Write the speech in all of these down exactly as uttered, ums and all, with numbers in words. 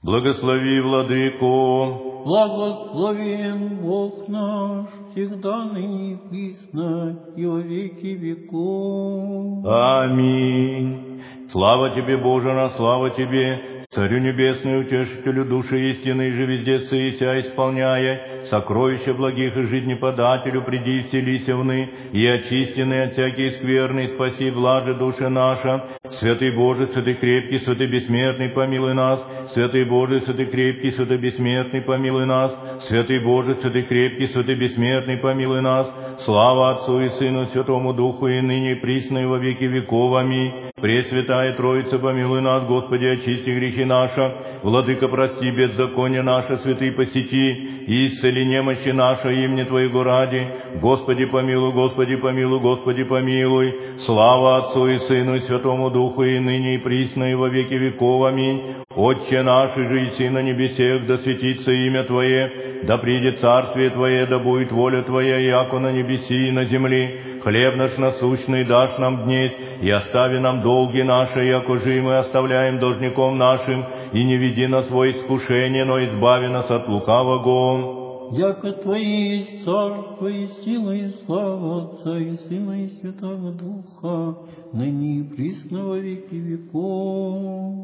Благослови, Владыко. Благословен Бог наш, всегда ныне и присно, и во веки веков. Аминь. Слава Тебе, Боже наш, слава Тебе, Царю Небесный, Утешителю души истины, и же везде сыся, исполняя сокровища благих и жизнеподателю, приди и вселися вны, и очистенный от всякой скверны, спаси блаже души наша. Святый Боже, святый крепкий, святый бессмертный, помилуй нас. Святый Боже, святый крепкий, святый бессмертный, помилуй нас. Святый Боже, святый крепкий, святый бессмертный, помилуй нас. Слава Отцу и Сыну, Святому Духу, и ныне, и присно, и во веки веков. Аминь. Пресвятая Троица, помилуй нас, Господи, очисти грехи наши. Владыка, прости беззаконие наше, святый посети, и исцели немощи наши имени Твоего ради. Господи, помилуй, Господи, помилуй, Господи, помилуй. Слава Отцу и Сыну, и Святому Духу, и ныне, и присно, и во веки веков. Аминь. Отче наш, и же и на небесех, да светится имя Твое, да придет царствие Твое, да будет воля Твоя, яко на небеси и на земле. Хлеб наш насущный дашь нам днесь, и остави нам долги наши, яко же и мы оставляем должником нашим, и не веди нас во искушение, но избави нас от лукавого. Яко Твое есть царство, и сила, и слава Отца, и Сына, и Святого Духа, ныне и присно во веки веков.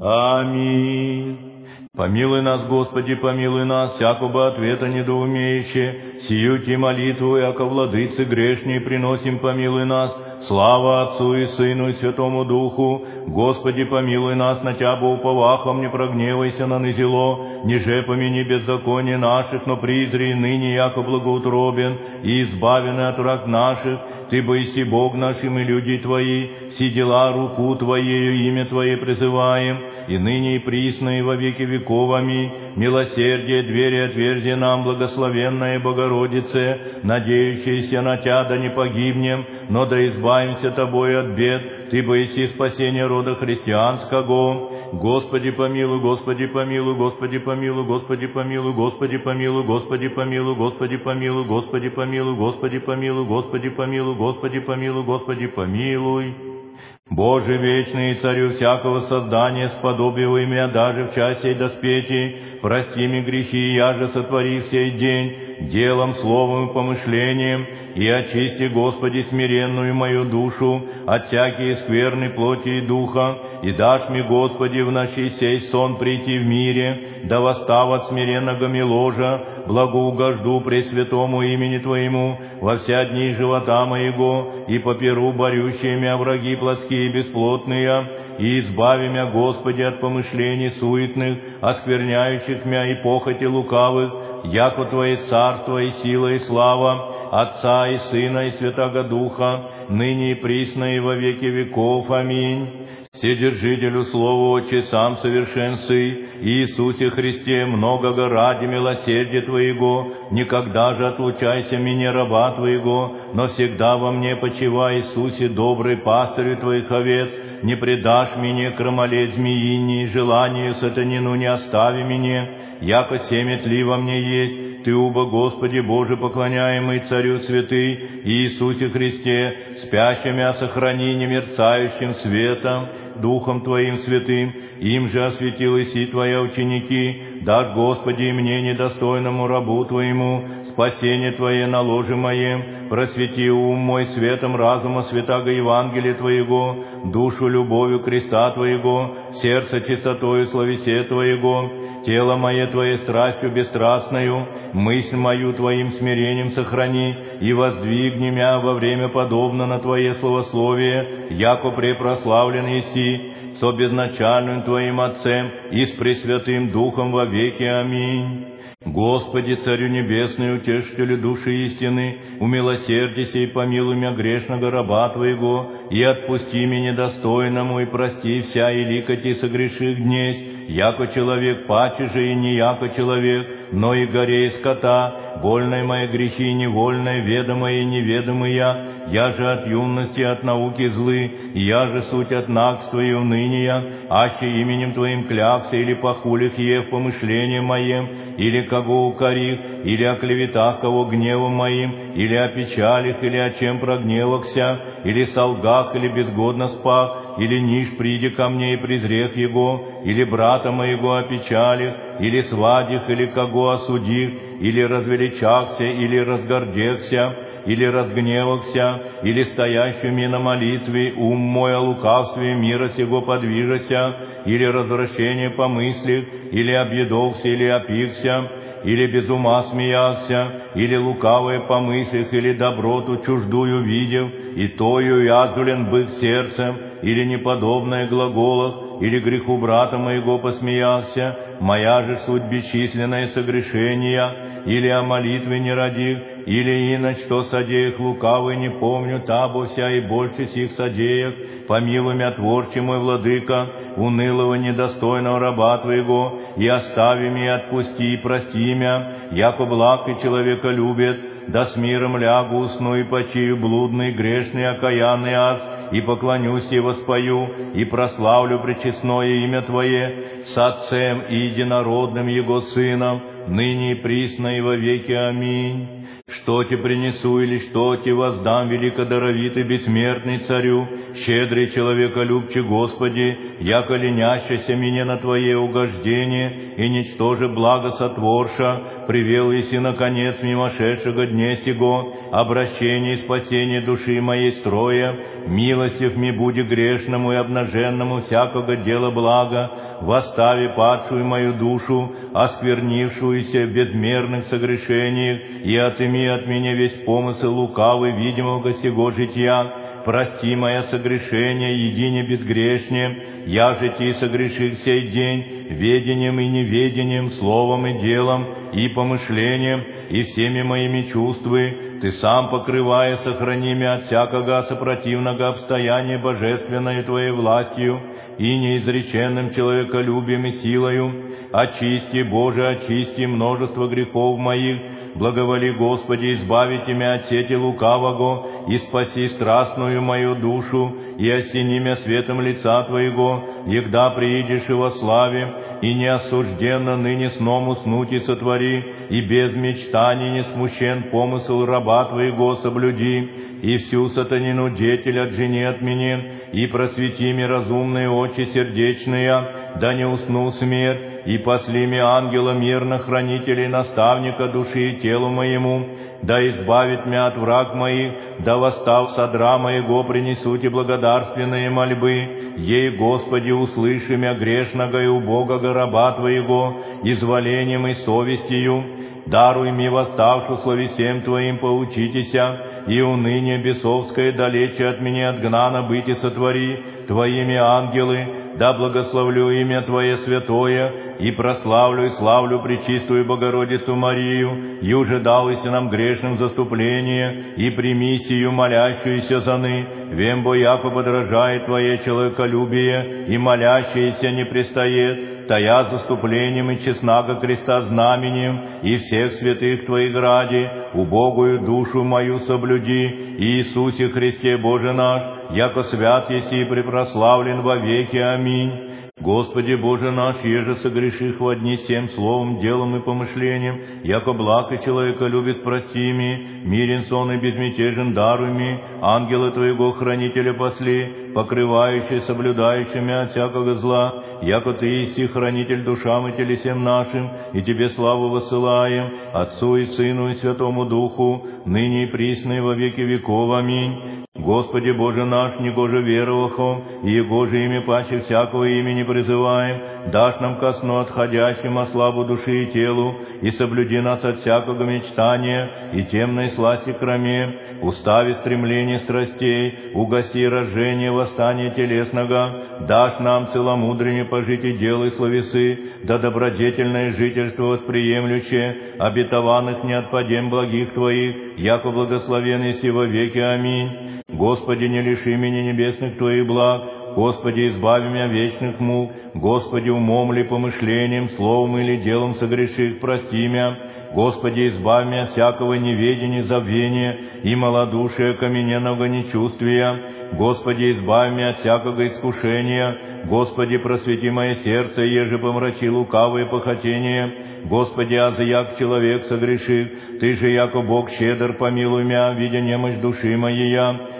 Аминь. Помилуй нас, Господи, помилуй нас, всякого ответа недоумеющие, сию ти молитву, яко владыцы грешней приносим, помилуй нас. Слава Отцу и Сыну и Святому Духу. Господи, помилуй нас, на Тябо уповахом, не прогневайся на низело, ниже помяни беззаконие наших, но призри ныне, яко благоутробен, и избавен от враг наших. Ты боиси Бог нашим и люди Твои, все дела руку Твоею, имя Твое призываем, и ныне и присно, и во веки веков. Аминь. Милосердие, двери отверзи нам, благословенная Богородице, надеющаяся на Тя, да не погибнем, но да избавимся Тобой от бед. Ты боиси спасения рода христианского. Господи помилуй, Господи помилуй, Господи помилуй, Господи помилуй, Господи помилуй, Господи помилуй, Господи помилуй, Господи помилуй, Господи помилуй, Господи помилуй, Господи помилуй, Господи помилуй. Боже вечный, Царю всякого создания, сподобивай меня даже в час сей доспети, прости мне грехи, я же сотвори сей день, делом, словом и помышлением, и очисти, Господи, смиренную мою душу от всякой скверной плоти и духа, и дашь мне, Господи, в ночи сей сон прийти в мире, да восстав от смиренного ложа, благоугожду пресвятому имени Твоему во вся дни живота моего, и поперу борющие мя враги плотские и бесплотные, и избави мя, Господи, от помышлений суетных, оскверняющих мя и похоти лукавых, яко Твое царство и сила и слава, Отца и Сына и Святаго Духа, ныне и присно и во веки веков. Аминь. Вседержителю Слова Отче, сам совершен Сы, Иисусе Христе, многого ради милосердия Твоего, никогда же отлучайся меня, раба Твоего, но всегда во мне почивай, Иисусе, добрый пастырь Твоих овец, не предашь меня крамоле змеини, желанию сатанину не остави меня, яко семя тли во мне есть. Ты, уба, Господи Боже, поклоняемый Царю святый, Иисусе Христе, спящими сохрани немерцающим светом, Духом Твоим святым, им же осветилась и Твоя ученики, дашь, Господи, и мне, недостойному рабу Твоему, спасение Твое на ложе моем, просвети ум мой светом разума святаго Евангелия Твоего, душу любовью креста Твоего, сердце чистотою словесе Твоего, тело мое Твое страстью бесстрастною, мысль мою Твоим смирением сохрани, и воздвигни мя во время подобно на Твое словословие, яко препрославлен еси, со безначальным Твоим Отцем и с Пресвятым Духом во веки. Аминь. Господи, Царю Небесный, Утешителю души истины, умилосердися и помилуй мя грешного раба Твоего, и отпусти меня недостойному, и прости вся и ликоти согреших днесь, яко человек паче же и не яко человек, но и горе и скота, вольные мои грехи, невольные, ведомые и неведомые, я же от юности, от науки злы, я же суть от нагства и уныния, аще именем Твоим клялся или похулих ев помышлением моим, или кого укорих, или о клеветах кого гневом моим, или о печалях, или о чем прогневахся, или солгах, или безгодно спах, или ниж приди ко мне и презрех его, или брата моего опечалих, или свадих, или кого осудих, или развеличахся, или разгордехся, или разгневахся, или стоящими на молитве, ум мой о лукавстве мира сего подвижася, или развращение помыслив, или объедохся, или опихся, или без ума смеялся, или лукавое помыслив, или доброту чуждую видев, и тою язулен быв сердцем, или неподобное глаголах, или греху брата моего посмеялся, моя же суть бесчисленное согрешения, или о молитве не родив, или иначе, что содеях лукавый не помню, табося и больше сих содеях, помилуй мя, творче мой владыка, унылого недостойного раба твоего, и остави меня, отпусти и прости мя, яко благ и человека любит, да с миром лягу, усну и почию блудный, грешный, окаянный аз, и поклонюсь и воспою, и прославлю пречестное имя Твое, с Отцем и единородным Его Сыном, ныне и присно и во веки. Аминь. Что те принесу или что те воздам, великодаровитый бессмертный Царю, щедрый человеколюбче Господи, яко ленящийся меня на Твое угождение, и ничтоже благо сотворша, привел еси наконец мимошедшего дне сего, обращение и спасение души моей строя, милостив ми буди грешному и обнаженному всякого дела блага, восстави падшую мою душу, осквернившуюся в безмерных согрешениях, и отыми от меня весь помысл лукавый видимого сего жития. Прости мое согрешение, едине безгрешнее, я же ти согреших сей день, ведением и неведением, словом и делом, и помышлением, и всеми моими чувствами. Ты сам, покрывая, сохрани меня от всякого сопротивного обстояния божественной Твоей властью и неизреченным человеколюбием и силою. Очисти, Боже, очисти множество грехов моих, благоволи, Господи, избавите меня от сети лукавого, и спаси страстную мою душу, и осени меня светом лица Твоего, егда приидешь и во славе, и неосужденно ныне сном уснуть и сотвори, и без мечтаний не смущен помысл раба Твоего соблюди, и всю сатанину деятель отжени от меня, и просвети ми разумные очи сердечные, да не усну смерть, и посли ми ангела мирно хранителей наставника души и телу моему, да избавит меня от враг моих, да восстав содра моего принесуте благодарственные мольбы, ей, Господи, услыши мя грешного и убогого раба Твоего, изволением и совестью, даруй ми восставшу словесем Твоим поучитеся, и уныние бесовское далече от меня отгнано быть и сотвори, Твоими ангелы, да благословлю имя Твое святое, и прославлю и славлю пречистую Богородицу Марию, юже далося нам грешным заступление, и прими сию молящуюся заны, вембо яко подражает Твое человеколюбие, и молящаяся не пристает, тая заступлением и честнаго креста знаменем, и всех святых Твоих ради, убогую душу мою соблюди, Иисусе Христе Боже наш, яко свят еси и препрославлен во веки. Аминь. Господи Боже наш, еже согреших во дни всем словом, делом и помышлением, яко благ и человека любит, прости ми, мирен сон и безмятежен даруй ми, ангела Твоего хранителя посли, покрывающий, соблюдающими от всякого зла, яко Ты еси хранитель душам и телесем нашим, и Тебе славу высылаем, Отцу и Сыну и Святому Духу, ныне и присно и во веки веков. Аминь. Господи Боже наш, негоже веровахом, и Егоже имя паче всякого имени призываем, дашь нам ко сну отходящим о славу души и телу, и соблюди нас от всякого мечтания и темной сласти кроме, устави стремление страстей, угаси рождение восстания телесного, дашь нам целомудренне пожить и делай словесы, да добродетельное жительство восприемлющее, обетованных не отпадем благих Твоих, яко благословен еси во веки. Аминь. Господи, не лиши меня небесных Твоих благ, Господи, избави меня вечных мук, Господи, умом ли, помышлением, словом или делом согреших, прости меня, Господи, избави меня всякого неведения, забвения и малодушия, камененного нечувствия, Господи, избави меня от всякого искушения, Господи, просвети мое сердце, еже помрачи лукавые похотения, Господи, аз як человек согреших, Ты же, яко Бог щедр, помилуй меня, видя немощь души моей,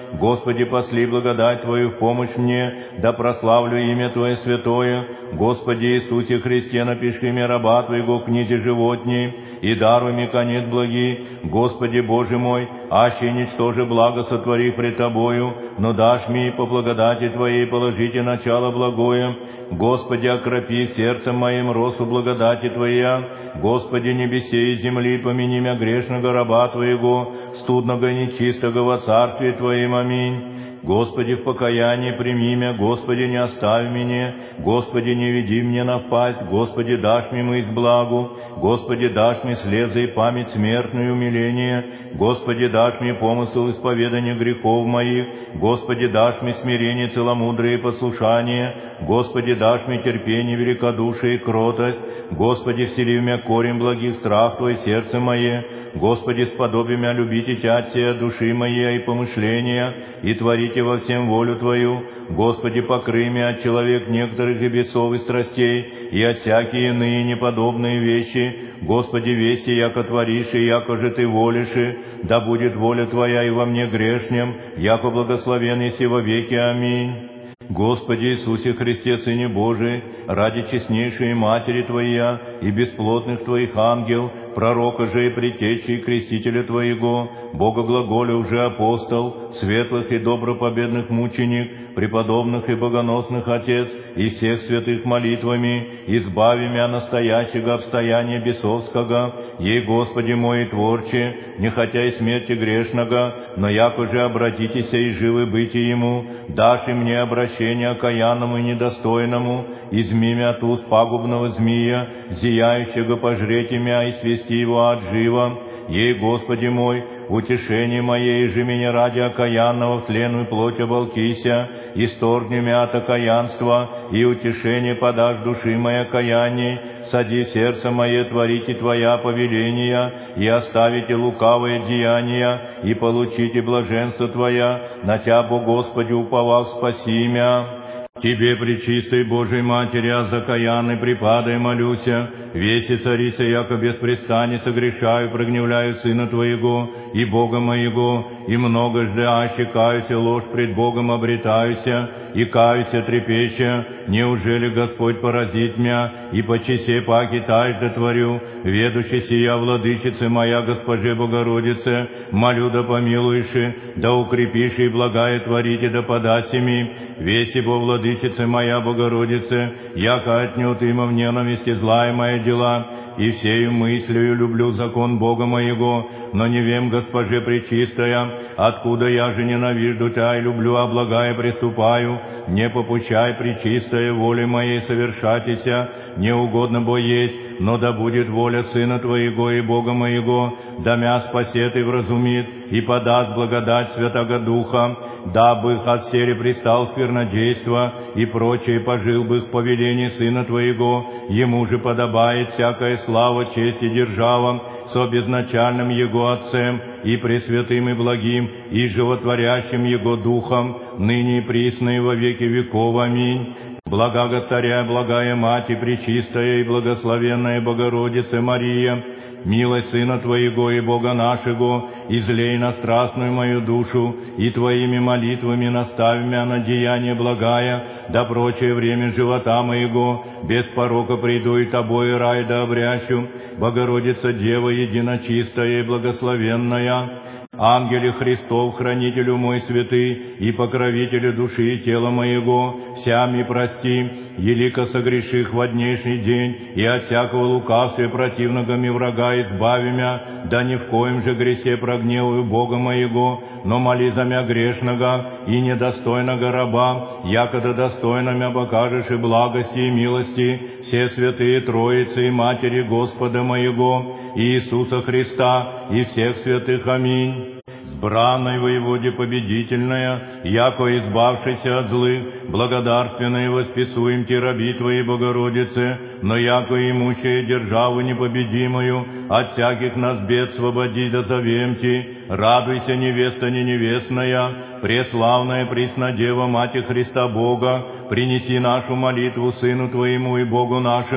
Господи, посли благодать Твою в помощь мне, да прославлю имя Твое святое. Господи Иисусе Христе, напиши мне раба Твоего в книге животней, и даруй мне конец благий. Господи Боже мой, аще ничтоже благо сотвори пред Тобою, но дашь мне по благодати Твоей положите начало благое. Господи, окропи сердцем моим росу благодати Твоя. Господи, небесе и земли, помяни мя грешного раба Твоего, студного и нечистого во царстве Твоем. Аминь. Господи, в покаянии прими мя, Господи, не оставь меня, Господи, не веди мне напасть, Господи, дашь мне мысль благу, Господи, дашь мне слезы и память смертную умиление, Господи, дашь мне помысл исповедания грехов моих, Господи, дашь мне смирение целомудрие и послушание, Господи, дашь мне терпение, великодушие и кротость, Господи, всели в мя корень благих страх Твой сердце мое, Господи, сподоби мя любите Тя от сея души моей и помышления, и творите во всем волю Твою. Господи, покрый мя от человек некоторых и бесов и страстей, и от всякие иные неподобные вещи. Господи, веси, яко творишь, и яко же Ты волишь, да будет воля Твоя и во мне грешнем, яко благословен еси во веки. Аминь. Господи Иисусе Христе, Сыне Божий, ради честнейшей Матери Твоя и бесплотных Твоих ангел, пророка же и предтечи и крестителя Твоего, Бога глаголя уже апостол, светлых и добропобедных мученик, преподобных и богоносных Отец, и всех святых молитвами, избави мя настоящего обстояния бесовского, ей, Господи мой, Творче, не хотя и смерти грешного, но яко же обратитесь и живы быти Ему, дашь и мне обращение окаянному и недостойному, изми мя от уст пагубного змея, зияющего пожрете мя и свести его от жива. Ей, Господи мой, утешение мое, же меня ради окаянного в тленную плоть оболкися, исторгни мя от окаянства, и утешение подашь души моей окаянней, сади сердце мое творите Твоя повеления, и оставите лукавые деяния, и получите блаженство Твоя, на Тя, Бо Господи, уповав, спаси мя. Тебе, пречистой Божией Матери, а закаянный припадай молюся, веси царица, яко беспрестанно согрешаю, прогневляю Сына Твоего и Бога моего, и много ждяще каюся, ложь пред Богом обретаюся, и каюся трепеща, неужели Господь поразит мя, и по чесе паки тайжда творю, ведущий сия владычица моя, Госпоже Богородице, молю да помилуешь, да укрепишь и благая творите да подаси ми, веси бо владычица моя Богородице, яко отнюдь има в ненависти злая моя дела, и всею мыслью люблю закон Бога моего, но не вем, Госпоже пречистая, откуда я же ненавижду Тя и люблю, а благая приступаю, не попущай пречистая воли моей совершатися, не угодно бо есть, но да будет воля Сына Твоего и Бога моего, да мя спасет и вразумит, и подаст благодать Святого Духа, дабы их от сери пристал сквернодейства и прочее, пожил бы их повеление Сына Твоего, Ему же подобает всякая слава, честь и держава, со безначальным Его Отцем и пресвятым и благим, и животворящим Его Духом, ныне и присно и во веки веков. Аминь. Благого Царя, благая Мать и пречистая и благословенная Богородица Мария, милость Сына Твоего и Бога нашего, излей на страстную мою душу, и Твоими молитвами наставь мя на деяние благая, да прочее время живота моего, без порока приду и Тобой рай да обрящу, Богородица Дева единочистая и благословенная. Ангеле Христов, хранителю мой святый и покровителю души и тела моего, всями прости, елико согреших во днешний день, и от всякого лукавства противного ми врага избави мя, да ни в коем же гресе прогневаю Бога моего, но моли за мя грешного и недостойного раба, якогда достойно мя покажешь и благости и милости все святые Троицы и Матери Господа моего, Иисуса Христа и всех святых. Аминь. Бранной воеводе победительная, яко избавшийся от злых, благодарственно и восписуем Ти раби Твоей Богородице, но яко имущая державу непобедимую, от всяких нас бед свободи да зовем Ти. Радуйся, невеста не невестная, преславная Преснодева Мати Христа Бога, принеси нашу молитву Сыну Твоему и Богу нашему,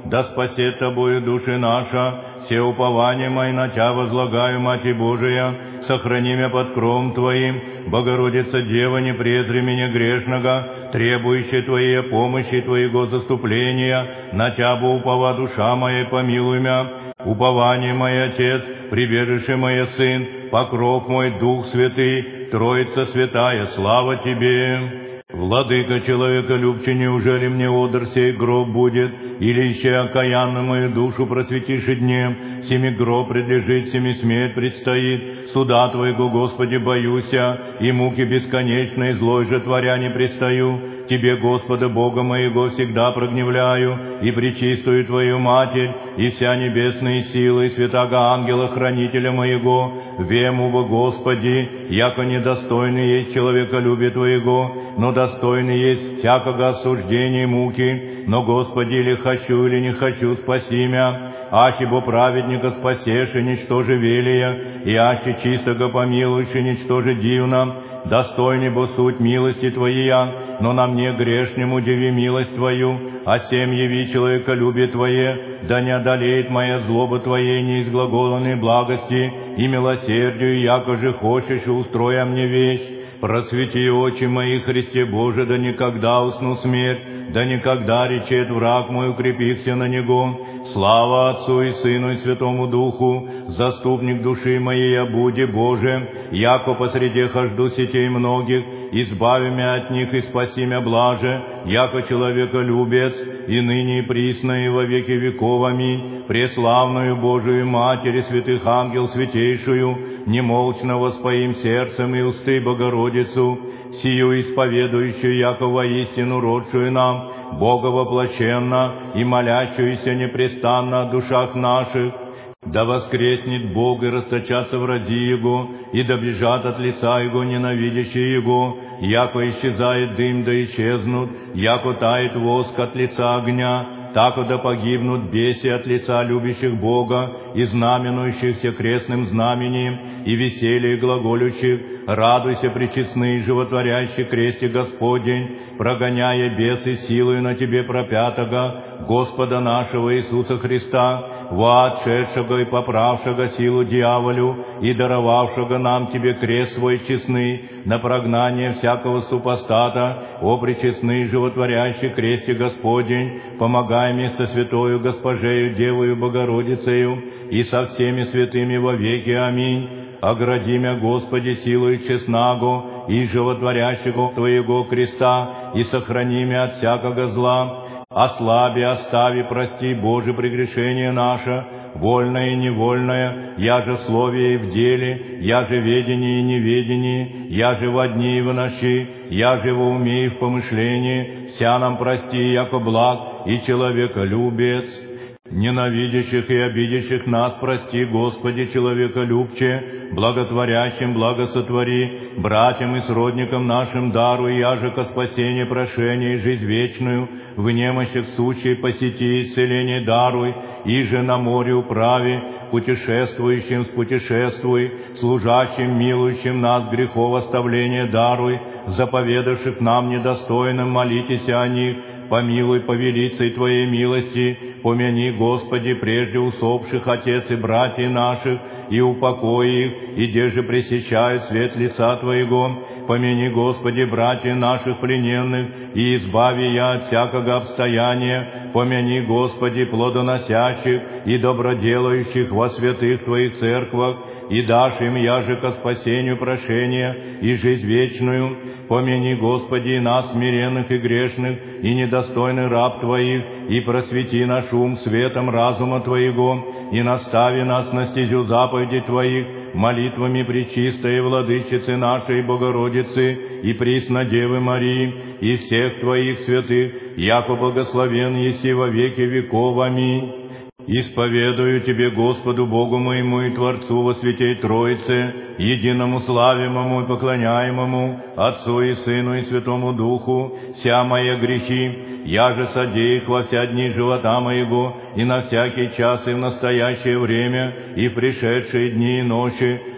да спасет Тобою души наша, все упования мои на Тя возлагаю, Мати Божия, сохрани меня под кровом Твоим, Богородица Дева, не презри меня грешного, требующая Твоей помощи и Твоего заступления, на Тя бо упова душа моя, помилуй меня, упование мой Отец, прибежище мое Сын, покров мой Дух Святый, Троица Святая, слава Тебе! Владыка человеколюбче, неужели мне одр сей гроб будет, или еще окаянно мою душу просветишь и днем, семи гроб предлежит, семи смерть предстоит, суда Твоего, Господи, боюся, и муки бесконечной злой же творя не пристаю, Тебе, Господа Бога моего, всегда прогневляю, и пречистую Твою Матерь, и вся небесные силы, и святаго ангела-хранителя моего, вему во Господи, яко недостойный есть человеколюбие Твоего, но достойный есть всякого осуждения и муки, но, Господи, или хочу, или не хочу, спаси мя, аще бо праведника спасешь, и ничтоже велия, и аще чистого помилуешь, и ничтоже дивно, достойный бо суть милости Твоя, но на мне грешнему деви милость Твою, а сем яви человеколюбие Твое, да не одолеет моя злоба Твоей неизглаголанной благости и милосердию, яко же хочешь, устроя мне вещь. Просвети очи мои, Христе Боже, да никогда усну смерть, да никогда речет враг мой, укрепихся на него. Слава Отцу и Сыну и Святому Духу, заступник души моей, обуди Боже, яко посреди хожду сетей многих, избави мя от них и спаси мя блаже, яко человеколюбец, и ныне и присно и во веки веков. Аминь. Преславную Божию Матерь и святых ангел святейшую, немолчно воспоим сердцем и усты Богородицу, сию исповедующую, яко воистину родшую нам, Бога воплощенно и молящуюся непрестанно о душах наших. Да воскреснет Бог и расточатся врази Его, и да бежат от лица Его ненавидящие Его, яко исчезает дым, да исчезнут, яко тает воск от лица огня, тако да погибнут беси от лица любящих Бога и знаменующихся крестным знамением, и веселье глаголющих, радуйся, пречестный, животворящий кресте Господень, прогоняя бесы силою на Тебе пропятого, Господа нашего Иисуса Христа, воотшедшего и поправшего силу дьяволю, и даровавшего нам Тебе крест свой честный, на прогнание всякого супостата, о пречестный, животворящий кресте Господень, помогай мне со святою Госпожею Девою Богородицею, и со всеми святыми во веки. Аминь. Огради мя, Господи, силою честнаго и животворящего Твоего креста, и сохрани мя от всякого зла. Ослаби, остави, прости, Боже, прегрешение наше, вольное и невольное, я же в слове и в деле, я же в ведении и неведении, я же во дни и в ночи, я же во уме и в помышлении, вся нам прости, яко благ и человеколюбец. Ненавидящих и обидящих нас прости, Господи, человеколюбче, благотворящим благосотвори, братьям и сродникам нашим даруй, яже ко спасению прошения и жизнь вечную, в немощах сущей посети исцеление даруй, и же на море управи, путешествующим спутешествуй, служащим, милующим нас грехов оставления даруй, заповедавших нам недостойным молитесь о них, помилуй по велицей Твоей милости, помяни, Господи, прежде усопших отец и братьев наших, и упокой их, и где же пресещают свет лица Твоего. Помяни, Господи, братьев наших плененных, и избави я от всякого обстояния. Помяни, Господи, плодоносящих и доброделающих во святых Твоих церквах, и дашь им яже ко спасению прошения и жизнь вечную. Помяни, Господи, нас, смиренных и грешных, и недостойный раб Твоих, и просвети наш ум светом разума Твоего, и настави нас на стезю заповедей Твоих, молитвами пречистой Владычицы нашей Богородицы и присно Девы Марии, и всех Твоих святых, яко благословен еси во веки веков. Аминь. Исповедую Тебе, Господу Богу моему и Творцу во Святей Троице, единому славимому и поклоняемому, Отцу и Сыну и Святому Духу, вся мои грехи, я же содей их во вся дни живота моего, и на всякий час и в настоящее время, и в пришедшие дни и ночи,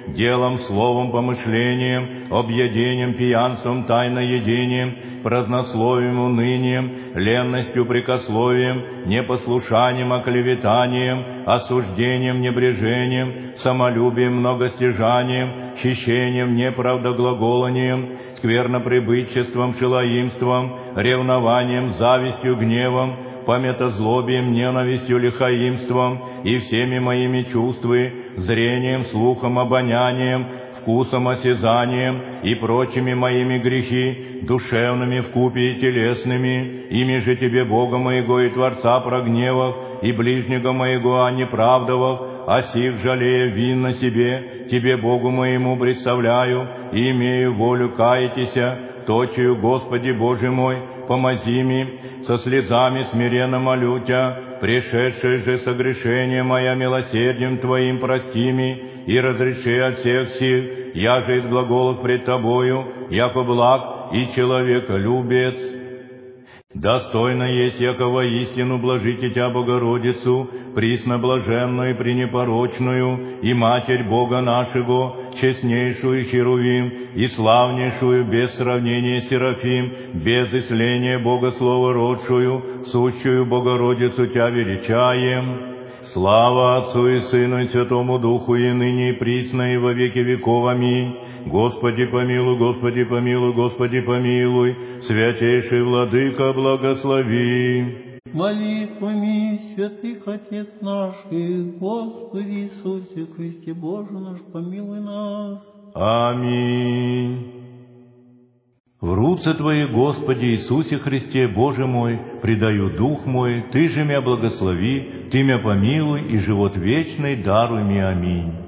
делом, словом, помышлением, объедением, пьянством, тайноедением, празднословием, унынием, ленностью, прикословием, непослушанием, оклеветанием, осуждением, небрежением, самолюбием, многостяжанием, хищением, неправдоглаголанием, сквернопребытчеством, шелоимством, ревнованием, завистью, гневом, памятозлобием, ненавистью, лихаимством и всеми моими чувствами, зрением, слухом, обонянием, вкусом, осязанием и прочими моими грехи, душевными вкупе и телесными, ими же Тебе, Бога моего и Творца прогневав, и ближнего моего неправдовав, о сих жалея вин на себе, Тебе, Богу моему, представляю, и имею волю каятися, точию, Господи Боже мой, помози ми, со слезами смиренно молю Тя, пришедшее же согрешение моя милосердием Твоим прости ми, и разреши от всех сил, я же из глаголов пред Тобою, яко благ и человеколюбец. Достойно есть, яко воистину блажите Тя, Богородицу, присноблаженную и пренепорочную, и Матерь Бога нашего, честнейшую Херувим, и славнейшую без сравнения Серафим, без исления Бога Слова родшую, сущую Богородицу Тя величаем. Слава Отцу и Сыну и Святому Духу, и ныне и присно, и во веки веков. Аминь. Господи помилуй, Господи помилуй, Господи помилуй, святейший Владыка благослови. Молитвами святых Отец наших, Господи Иисусе Христе Боже наш, помилуй нас. Аминь. В руце Твои, Господи Иисусе Христе, Боже мой, предаю дух мой, Ты же меня благослови, Ты меня помилуй, и живот вечный даруй мне. Аминь.